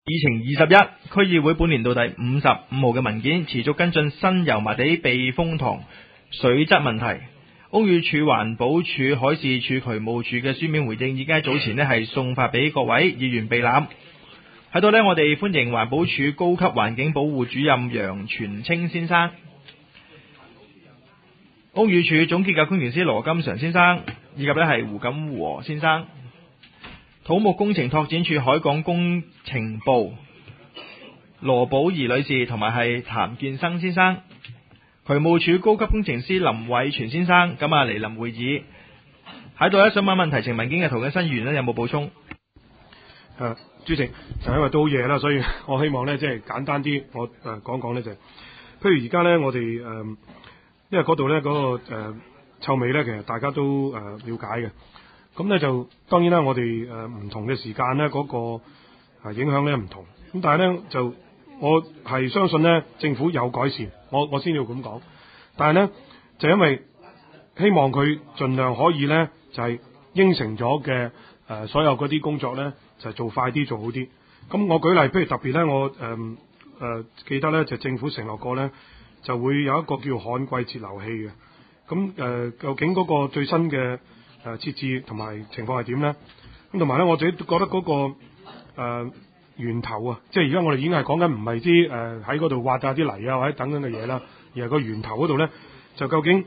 議程21，區議會本年度第55號嘅文件，持續跟進新油麻地避風塘水質問題。屋宇署、環保署、海事處、渠務署嘅書面回應已經喺早前係送發俾各位議員備覽。喺度呢，我哋歡迎環保署高級環境保護主任楊全清先生，屋宇署總結構工程師羅金常先生，以及呢係胡錦和先生。土木工程拓展署海港工程部羅寶儀女士同埋係譚建生先生，渠務署高級工程師林偉全先生，咁嚟臨會議喺度呢，想問問題呈文件嘅涂謹申議員呢有冇補充？ 主席，就因為都夜啦，所以我希望呢，即係簡單啲，我講講呢，就係，譬如而家呢，我哋因為嗰度呢嗰個臭味呢，其實大家都了解嘅。咁呢就當然啦，我哋唔同嘅時間呢，嗰個影響呢唔同。咁但係呢，就我係相信呢，政府有改善，我先要咁講。但係呢，就因為希望佢盡量可以呢，就係應承咗嘅所有嗰啲工作呢，就做快啲做好啲。咁我舉例，譬如特別呢，我記得呢，就政府承諾過呢，就會有一個叫旱季截流器嘅。咁究竟嗰個最新嘅設置同埋情況係點呢？咁同埋呢，我自己覺得嗰個源頭啊，即係而家我哋已經係講緊唔係啲喺嗰度挖下啲泥啊或者等等嘅嘢啦，而係個源頭嗰度呢，就究竟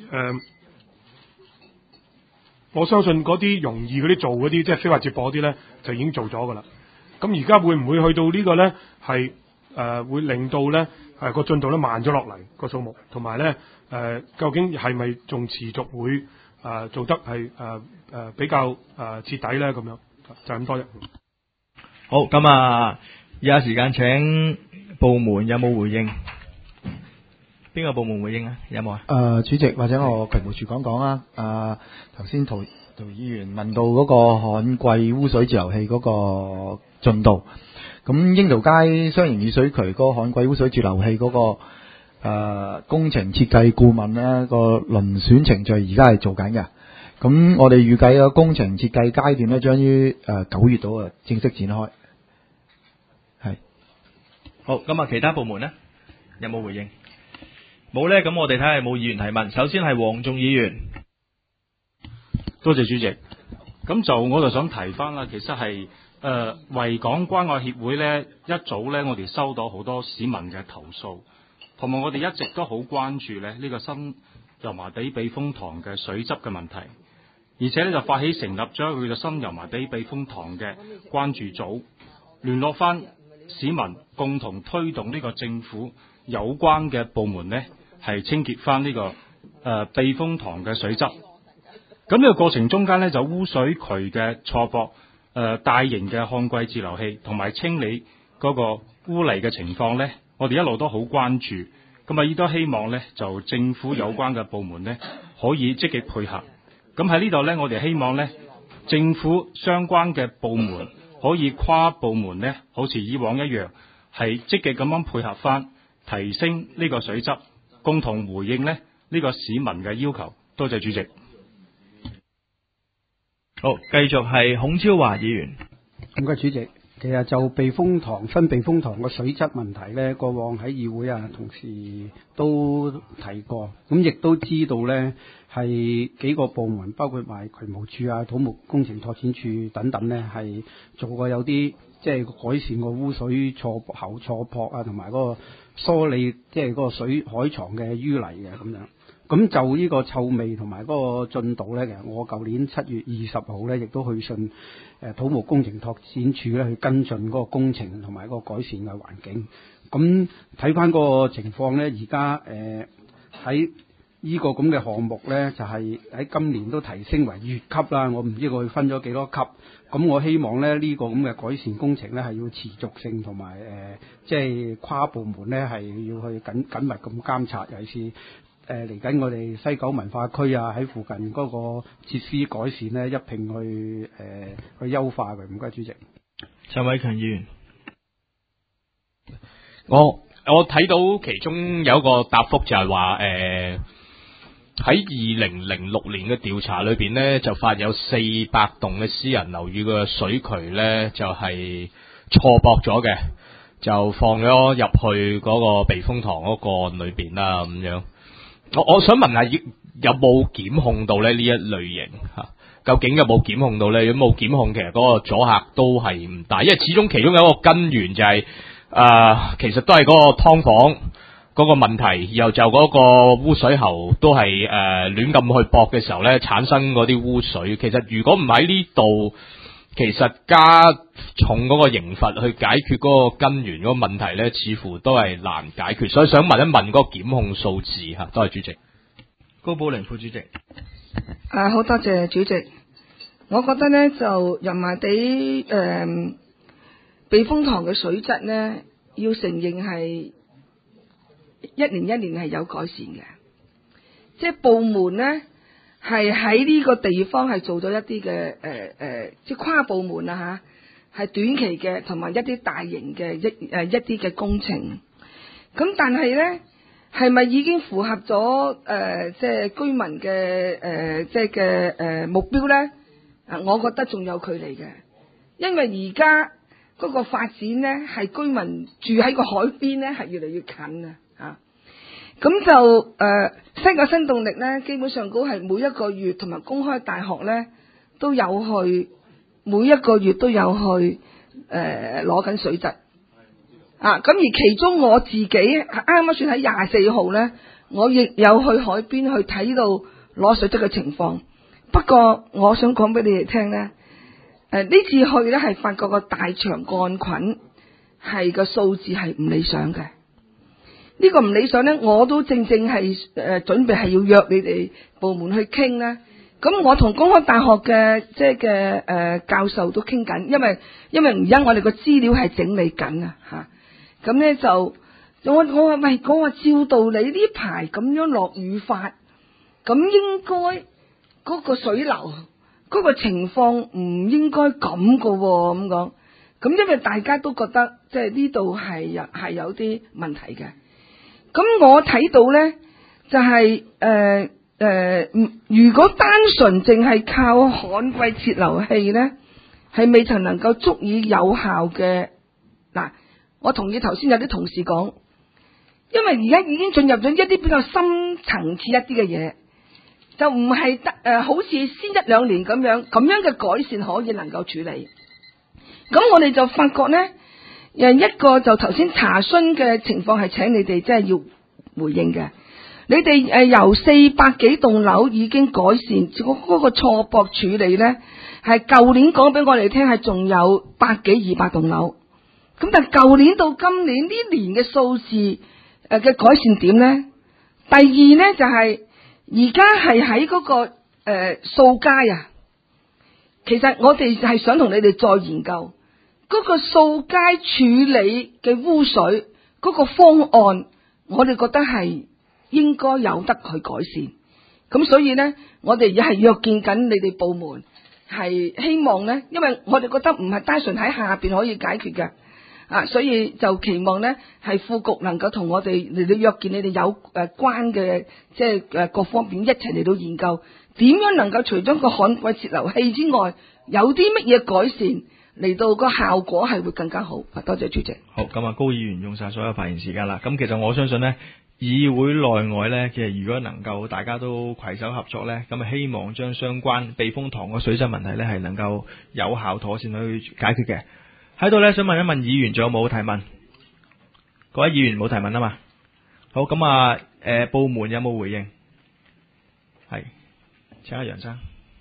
我相信嗰啲容易嗰啲做嗰啲，即係非法接駁嗰啲呢，就已經做咗噶啦。咁而家會唔會去到呢個呢？係會令到呢個進度呢慢咗落嚟個數目，同埋呢究竟係咪仲持續會做得係比較徹底呢？咁樣就咁多啫。 好，咁以下時間請部門有冇回應？邊個部門回應啊？有冇啊？ 主席或者我渠務署講講啊。頭先涂議員問到嗰個旱季污水截流器嗰個進度，咁櫻桃街雙型雨水渠嗰個旱季污水截流器嗰個工程設計顧問呢個遴選程序而家係做緊嘅。咁我哋預計個工程設計階段呢，將於9月度正式展開。係。 好，咁其他部門呢有冇回應？冇呢，咁我哋睇下有冇議員提問。首先係黃仲議員。 多謝主席。咁我就想提翻啦，其實係維港關愛協會呢，一早呢，我哋收到好多市民嘅投訴，同埋我哋一直都好關注呢個新油麻地避風塘嘅水質嘅問題，而且呢，就發起成立咗佢嘅新油麻地避風塘嘅關注組，聯絡翻市民，共同推動呢個政府有關嘅部門呢，係清潔翻呢個避風塘嘅水質。咁呢個過程中間呢，就污水渠嘅錯駁、大型嘅旱季截流器同埋清理嗰個污泥嘅情況呢，我哋一路都好關注。咁亦都希望呢，就政府有關嘅部門呢，可以積極配合。咁喺呢度呢，我哋希望呢，政府相關嘅部門可以跨部門呢，好似以往一樣，係積極咁樣配合翻，提升呢個水質，共同回應呢個市民嘅要求。多謝主席。 好，繼續係孔超華議員。 唔該主席。其實就新避風塘個水質問題呢，過往喺議會同事都提過，咁亦都知道呢係幾個部門，包括埋渠務署土木工程拓展署等等呢，係做過有啲即係改善個污水錯駁同埋嗰個梳理即係嗰個水海床嘅淤泥嘅咁樣。咁就呢個臭味同埋嗰個進度呢，其實我舊年7月20號呢，亦都去信土木工程拓展署呢，去跟進嗰個工程同埋嗰個改善嘅環境。咁睇翻嗰個情況呢，而家喺呢個咁嘅項目呢，就係喺今年都提升為乙級啦。我唔知佢分咗幾多級。咁我希望呢，呢個咁嘅改善工程呢，係要持續性同埋即係跨部門呢，係要去緊密咁監察，尤其是嚟緊我哋西九文化區喺附近嗰個設施改善呢，一併去優化佢。唔該，主席。 陳偉強議員， 我睇到其中有一個答覆就係話喺2006年嘅調查裏邊呢，就發有400棟嘅私人樓宇嘅水渠呢，就係錯駁咗嘅，就放咗入去嗰個避風塘嗰個裏邊啦咁樣。我想問下，有冇檢控到咧呢一類型嚇？究竟有冇檢控到咧？如果冇檢控，其實嗰個阻嚇都係唔大，因為始終其中有一個根源就係、其實都係嗰個劏房嗰個問題，然後就嗰個污水喉都係亂咁去駁嘅時候咧，產生嗰啲污水。其實如果唔喺呢度，其實加重嗰個刑罰去解決嗰個根源嗰個問題咧，似乎都係難解決。所以想問一問嗰個檢控數字嚇。多謝主席。 高寶玲副主席。 好多謝主席。我覺得呢，就油麻地避風塘嘅水質呢，要承認係一年一年係有改善嘅，即係部門呢，係喺呢個地方係做咗一啲嘅即係跨部門啊嚇，係短期嘅同埋一啲大型嘅一啲嘅工程。咁但係呢，係咪已經符合咗即係居民嘅即係嘅目標呢？我覺得仲有距離嘅，因為而家嗰個發展呢，係居民住喺個海邊呢，係越嚟越近啊！嚇，咁就西九新動力呢，基本上都係每一個月同埋公開大學呢都有去，每一個月都有去攞緊水質啊！咁而其中我自己啱啱算喺24號呢，我亦有去海邊去睇到攞水質嘅情況。不過我想講俾你哋聽呢，呢次去呢係發覺個大腸桿菌係個數字係唔理想嘅。呢個唔理想呢，我都正係準備係要約你哋部門去傾啦。咁我同公開大學嘅即係嘅教授都傾緊，因為而家我哋個資料係整理緊啊嚇。咁呢就我話喂，我話照道理呢排咁樣落雨法，咁應該嗰個水流嗰個情況唔應該咁㗎喎，咁講。咁因為大家都覺得即係呢度係有啲問題嘅。咁我睇到呢就係如果單純淨係靠旱季截流器呢，係未曾能夠足以有效嘅。嗱，我同意頭先有啲同事講，因為而家已經進入咗一啲比較深層次一啲嘅嘢。就唔係得好似先一兩年咁樣嘅改善可以能夠處理。咁我哋就發覺呢，一個就頭先查詢嘅情況係請你哋即係要回應嘅。你哋由400幾棟樓已經改善，嗰個錯駁處理呢，係舊年講俾我哋聽係仲有100幾200棟樓。咁但係舊年到今年呢年嘅數字嘅改善點呢？第二呢，就係而家係喺嗰個掃街啊，其實我哋係想同你哋再研究嗰個掃街處理嘅污水嗰個方案，我哋覺得係應該有得去改善。咁所以呢，我哋而家係約見緊你哋部門，係希望呢，因為我哋覺得唔係單純喺下邊可以解決嘅。所以就期望呢係副局能夠同我哋嚟到約見你哋有關嘅即係各方面一齊嚟到研究，點樣能夠除咗個旱季截流器之外，有啲乜嘢改善嚟到個效果係會更加好。多謝主席。 好，咁啊，高議員用晒所有發言時間啦。咁其實我相信呢，議會內外呢，其實如果能夠大家都攜手合作呢，咁啊希望將相關避風塘個水質問題呢係能夠有效妥善去解決嘅。喺度咧，想問一問議員仲有冇提問？各位議員冇提問啊嘛？好，咁啊，部門有冇回應？係，請阿楊生。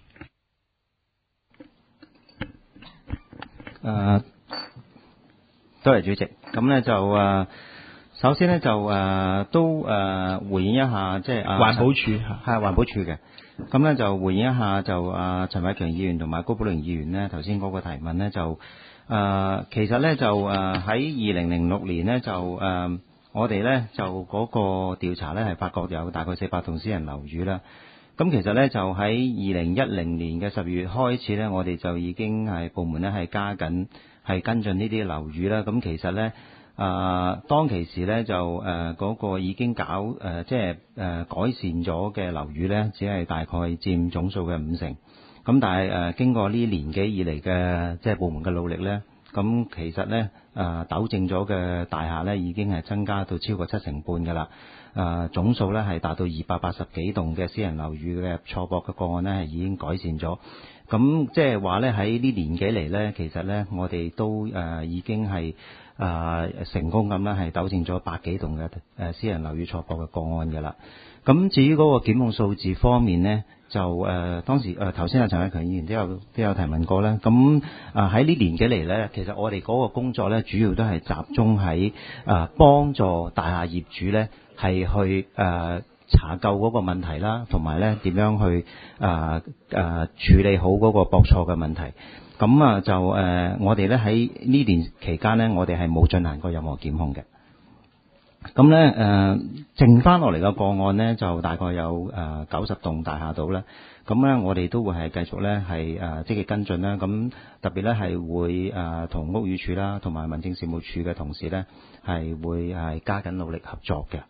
多謝主席。咁咧就首先咧就都回應一下，即係環保署係環保署嘅。咁咧就回應一下就陳偉強議員同埋高寶玲議員咧頭先嗰個提問咧就。其實咧就喺2006年咧就我哋咧就嗰個調查咧係發覺有大概400棟私人樓宇啦。咁其實咧就喺2010年嘅12月開始咧，我哋就已經係部門咧係加緊係跟進呢啲樓宇啦。咁其實咧當其時咧就嗰個已經搞即係改善咗嘅樓宇咧，只係大概佔總數嘅50%。咁但係經過呢年幾以嚟嘅即係部門嘅努力咧， 咁其實咧糾正咗嘅大廈咧已經係增加到超過70%㗎啦。總數咧係達到280幾棟嘅私人樓宇嘅錯駁嘅個案咧係已經改善咗。咁即係話咧喺呢年幾嚟咧，其實咧我哋都已經係成功咁啦，係糾正咗100幾棟嘅私人樓宇錯駁嘅個案㗎啦。咁至於嗰個檢控數字方面呢，就當時頭先阿陳偉強議員都有提問過啦。咁喺呢年幾嚟呢，其實我哋嗰個工作呢，主要都係集中喺幫助大廈業主呢，係去查究嗰個問題啦，同埋呢點樣去處理好嗰個駁錯嘅問題。咁就我哋呢喺呢年期間呢，我哋係冇進行過任何檢控嘅。咁咧剩翻落嚟嘅個案呢，就大概有90棟大廈度啦。咁咧我哋都會係繼續咧係積極跟進啦。咁特別咧係會同屋宇署啦，同埋民政事務處嘅同事咧係會係加緊努力合作嘅。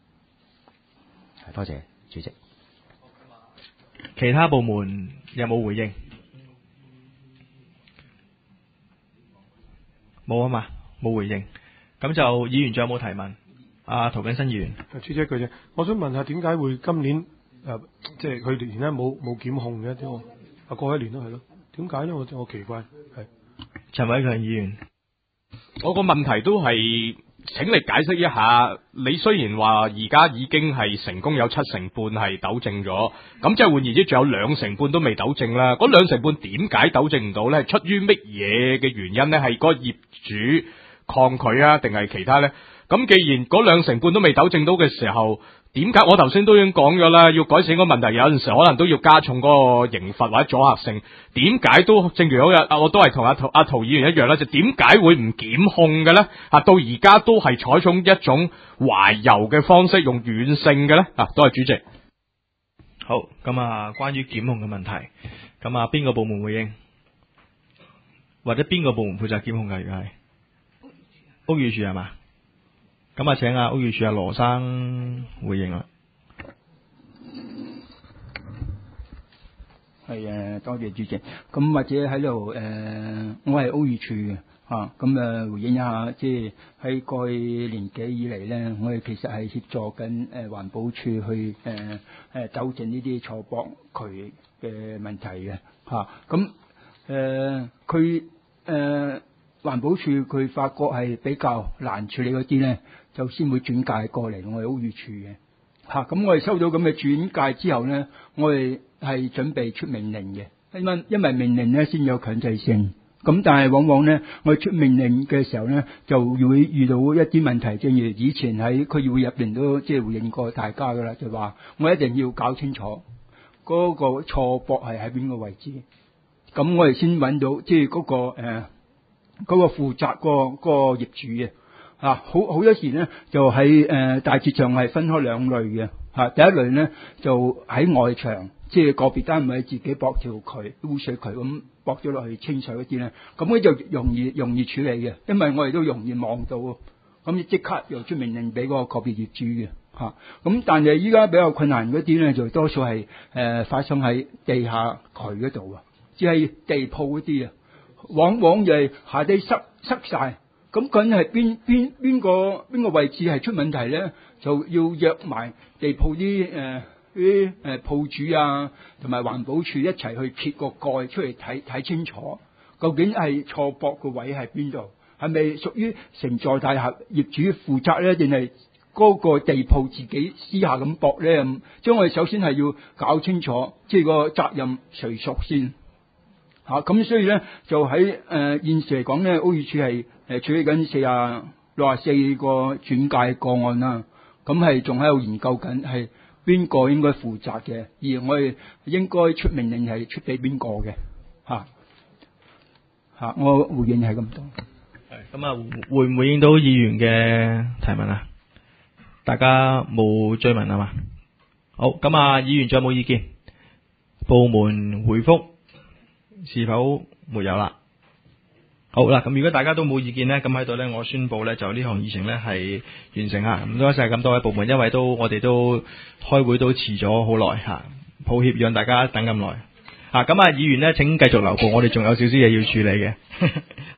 多謝主席。 其他部門有冇回應？冇啊嘛，冇回應。咁就議員仲有冇提問？涂謹申議員， 主席一句啫，我想問下點解會今年即係去年咧冇檢控嘅？點過一年都係咯，點解咧？我奇怪係。 陳偉強議員， 我個問題都係請你解釋一下。你雖然話而家已經係成功有70%係糾正咗，咁即係換言之，仲有2%都未糾正啦。嗰2%點解糾正唔到咧？出於乜嘢嘅原因咧？係個業主抗拒啊，定係其他咧？咁既然嗰2%都未糾正到嘅時候，點解我頭先都已經講咗啦？要改善個問題，有陣時可能都要加重嗰個刑罰或者阻嚇性。點解都正如我都係同阿涂議員一樣啦，就點解會唔檢控嘅咧？到而家都係採用一種懷柔嘅方式，用軟性嘅咧？多謝主席。 好，咁關於檢控嘅問題，咁邊個部門回應？或者邊個部門負責檢控㗎？如果係屋宇署係嘛？咁請屋宇署羅生回應啦。 係多謝主席。咁或者喺度我係屋宇署嘅咁回應一下，即係喺過去年幾以嚟咧，我哋其實係協助緊環保署去糾正呢啲錯駁渠嘅問題嘅咁佢環保署佢發覺係比較難處理嗰啲咧，就先會轉介過嚟我哋屋宇署嘅咁我哋收到咁嘅轉介之後咧，我哋係準備出命令嘅，因為命令咧先有強制性。咁但係往往咧，我哋出命令嘅時候咧，就會遇到一啲問題，正如以前喺區議會入邊都即係回應過大家噶啦，就話我一定要搞清楚嗰個錯駁係喺邊個位置。咁我哋先揾到即係嗰個負責個業主嘅好多時咧就喺大致上係分開兩類嘅第一類咧就喺外牆，即係個別單位自己駁條渠污水渠咁駁咗落去清水嗰啲咧，咁咧就容易處理嘅，因為我哋都容易望到，咁即刻又出命令俾嗰個別業主嘅咁但係依家比較困難嗰啲咧，就多數係發生喺地下渠嗰度即係地鋪嗰啲往往就係下底塞晒，咁究竟係邊個位置係出問題咧？就要約埋地鋪啲鋪主同埋環保署一齊去揭個蓋出嚟睇清楚，究竟係錯駁個位喺邊度？係咪屬於成座大廈業主負責咧，定係嗰個地鋪自己私下咁駁咧？即係我哋首先係要搞清楚，即係個責任誰屬先。咁所以咧就喺現時嚟講咧，屋宇署係處理緊64個轉介個案啦。咁係仲喺度研究緊係邊個應該負責嘅，而我哋應該出命令係出俾邊個嘅我回應係咁多。 會唔會應到議員嘅提問啊？大家冇追問啊嘛？好，議員仲有冇意見？部門回覆是否沒有啦？好啦，咁如果大家都冇意見呢，咁喺度呢，我宣布呢，就呢項議程呢係完成啊！唔該晒咁多位部門，因為我哋都開會都遲咗好耐抱歉讓大家等咁耐議員呢，請繼續留步，我哋仲有少少嘢要處理嘅。